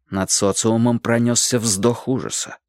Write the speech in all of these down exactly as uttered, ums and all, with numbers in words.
Над социумом пронесся вздох ужаса.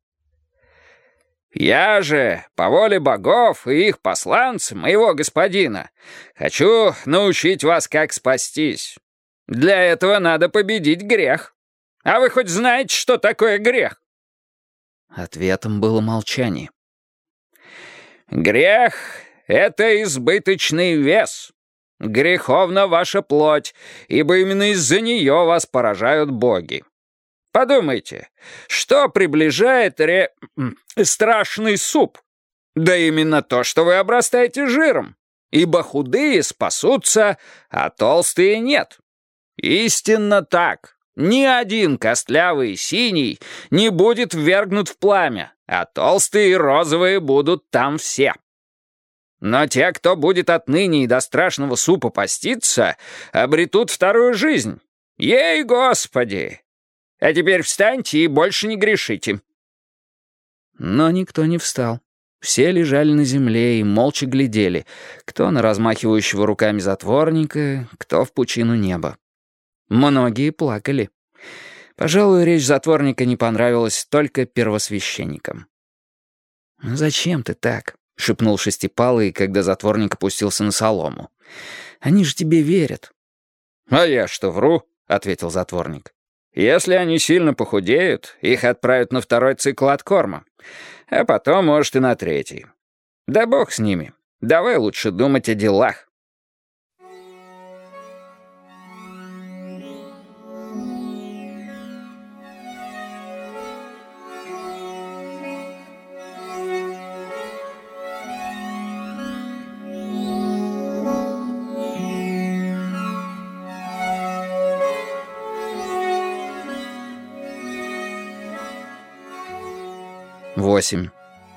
«Я же, по воле богов и их посланца, моего господина, хочу научить вас, как спастись. Для этого надо победить грех. А вы хоть знаете, что такое грех?» Ответом было молчание. «Грех — это избыточный вес. Греховна ваша плоть, ибо именно из-за нее вас поражают боги. Подумайте, что приближает ре... страшный суп? Да именно то, что вы обрастаете жиром, ибо худые спасутся, а толстые нет. Истинно так. Ни один костлявый синий не будет ввергнут в пламя, а толстые и розовые будут там все. Но те, кто будет отныне и до страшного супа поститься, обретут вторую жизнь. Ей, Господи! А теперь встаньте и больше не грешите». Но никто не встал. Все лежали на земле и молча глядели, кто на размахивающего руками затворника, кто в пучину неба. Многие плакали. Пожалуй, речь затворника не понравилась только первосвященникам. «Зачем ты так?» — шепнул Шестипалый, когда затворник опустился на солому. «Они же тебе верят». «А я что, вру?» — ответил затворник. «Если они сильно похудеют, их отправят на второй цикл откорма, а потом, может, и на третий. Да бог с ними. Давай лучше думать о делах». Восемь.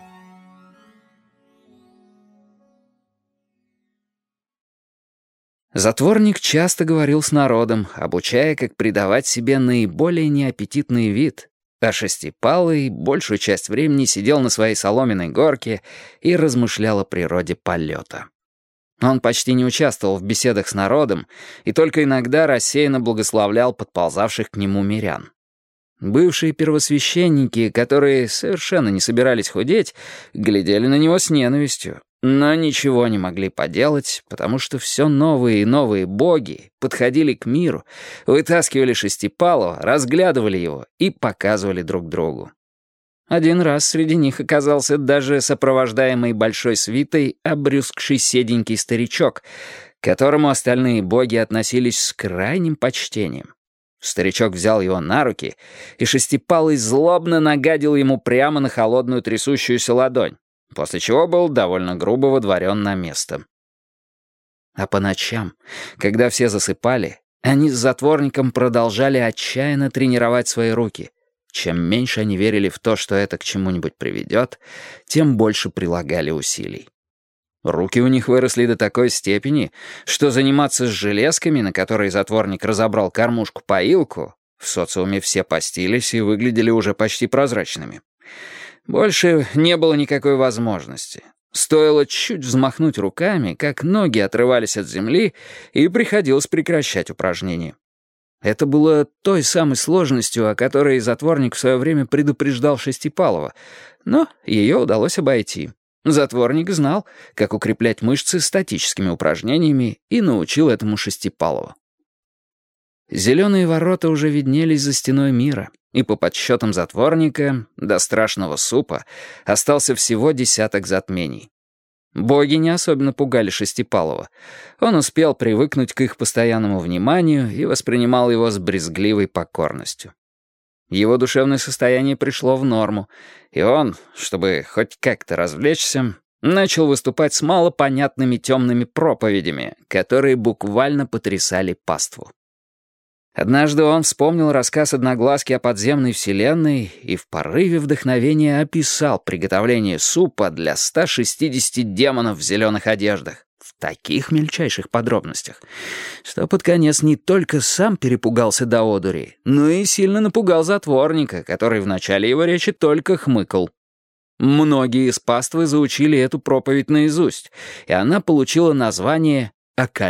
Затворник часто говорил с народом, обучая, как придавать себе наиболее неаппетитный вид, а Шестипалый большую часть времени сидел на своей соломенной горке и размышлял о природе полета. Он почти не участвовал в беседах с народом и только иногда рассеянно благословлял подползавших к нему мирян. Бывшие первосвященники, которые совершенно не собирались худеть, глядели на него с ненавистью, но ничего не могли поделать, потому что все новые и новые боги подходили к миру, вытаскивали Шестипалова, разглядывали его и показывали друг другу. Один раз среди них оказался даже сопровождаемый большой свитой обрюзгший седенький старичок, к которому остальные боги относились с крайним почтением. Старичок взял его на руки, и Шестипалый злобно нагадил ему прямо на холодную трясущуюся ладонь, после чего был довольно грубо водворен на место. А по ночам, когда все засыпали, они с затворником продолжали отчаянно тренировать свои руки. Чем меньше они верили в то, что это к чему-нибудь приведет, тем больше прилагали усилий. Руки у них выросли до такой степени, что заниматься с железками, на которые затворник разобрал кормушку-поилку, в социуме все постились и выглядели уже почти прозрачными. Больше не было никакой возможности. Стоило чуть взмахнуть руками, как ноги отрывались от земли, и приходилось прекращать упражнения. Это было той самой сложностью, о которой затворник в свое время предупреждал Шестипалова, но ее удалось обойти. Затворник знал, как укреплять мышцы статическими упражнениями, и научил этому Шестипалова. Зеленые ворота уже виднелись за стеной мира, и по подсчетам затворника до страшного супа остался всего десяток затмений. Боги не особенно пугали Шестипалова. Он успел привыкнуть к их постоянному вниманию и воспринимал его с брезгливой покорностью. Его душевное состояние пришло в норму, и он, чтобы хоть как-то развлечься, начал выступать с малопонятными темными проповедями, которые буквально потрясали паству. Однажды он вспомнил рассказ Одноглазки о подземной вселенной и в порыве вдохновения описал приготовление супа для ста шестидесяти демонов в зеленых одеждах в таких мельчайших подробностях, что под конец не только сам перепугался до одури, но и сильно напугал затворника, который в начале его речи только хмыкал. Многие из паствы заучили эту проповедь наизусть, и она получила название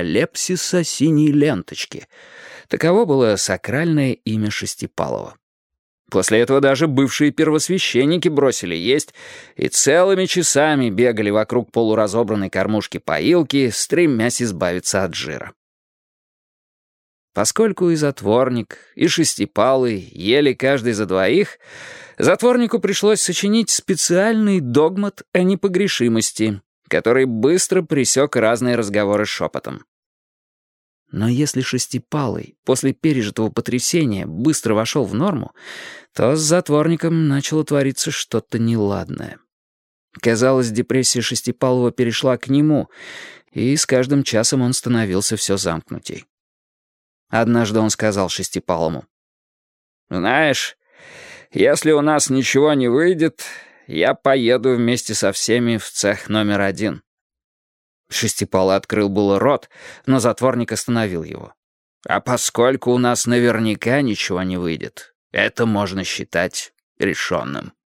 «Акалепсиса синей ленточки». Таково было сакральное имя Шестипалова. После этого даже бывшие первосвященники бросили есть и целыми часами бегали вокруг полуразобранной кормушки поилки, стремясь избавиться от жира. Поскольку и затворник, и шестипалый ели каждый за двоих, затворнику пришлось сочинить специальный догмат о непогрешимости, который быстро пресек разные разговоры шепотом. Но если шестипалый после пережитого потрясения быстро вошел в норму, то с затворником начало твориться что-то неладное. Казалось, депрессия шестипалого перешла к нему, и с каждым часом он становился все замкнутей. Однажды он сказал шестипалому: «Знаешь, если у нас ничего не выйдет, я поеду вместе со всеми в цех номер один». Шестипалый открыл было рот, но затворник остановил его. «А поскольку у нас наверняка ничего не выйдет, это можно считать решенным».